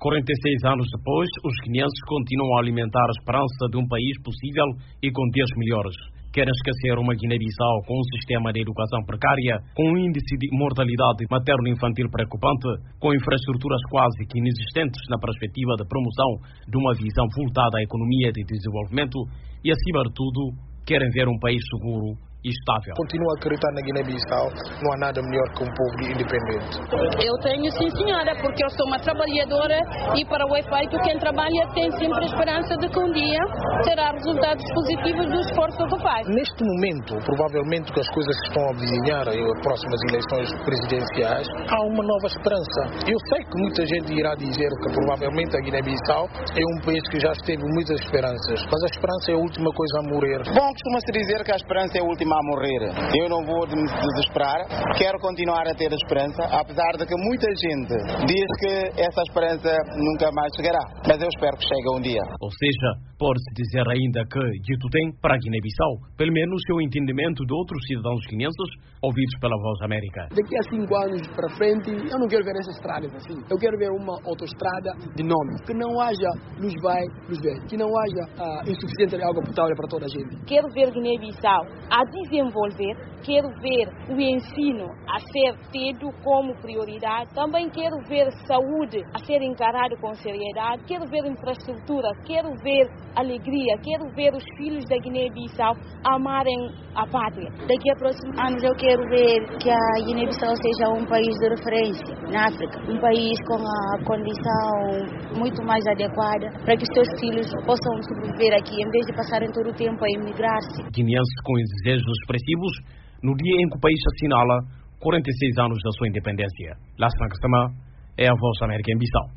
46 anos depois, os guineenses continuam a alimentar a esperança de um país possível e com dias melhores. Querem esquecer uma Guiné-Bissau com um sistema de educação precária, com um índice de mortalidade materno-infantil preocupante, com infraestruturas quase que inexistentes na perspectiva de promoção de uma visão voltada à economia de desenvolvimento e, acima de tudo, querem ver um país seguro e estável. Continuo a acreditar na Guiné-Bissau, não há nada melhor que um povo independente. Eu tenho, sim senhora, porque eu sou uma trabalhadora e para o efeito quem trabalha tem sempre a esperança de que um dia terá resultados positivos do esforço que faz. Neste momento, provavelmente que as coisas se estão a avizinhar em próximas eleições presidenciais, há uma nova esperança. Eu sei que muita gente irá dizer que provavelmente a Guiné-Bissau é um país que já teve muitas esperanças, mas a esperança é a última coisa a morrer. Bom, costuma-se dizer que a esperança é a última a morrer. Eu não vou me desesperar, quero continuar a ter a esperança, apesar de que muita gente diz que essa esperança nunca mais chegará, mas eu espero que chegue um dia. Ou seja, pode-se dizer ainda que dito tem para a Guiné-Bissau, pelo menos o entendimento de outros cidadãos guineenses ouvidos pela Voz América. Daqui a 5 anos para frente, eu não quero ver essas estradas assim. Eu quero ver uma autoestrada de nome, que não haja luz vai, luz vem, que não haja insuficiente de água potável para toda a gente. Quero ver Guiné-Bissau a desenvolver, quero ver o ensino a ser tido como prioridade, também quero ver saúde a ser encarado com seriedade, quero ver infraestrutura, quero ver alegria, quero ver os filhos da Guiné-Bissau amarem a pátria. Daqui a próximos anos eu quero ver que a Guiné-Bissau seja um país de referência na África, um país com a condição muito mais adequada para que os seus filhos possam sobreviver aqui, em vez de passarem todo o tempo a emigrar-se. Guineenses com desejos expressivos no dia em que o país assinala 46 anos da sua independência. Lassana Kastama é a Voz América em Bissau.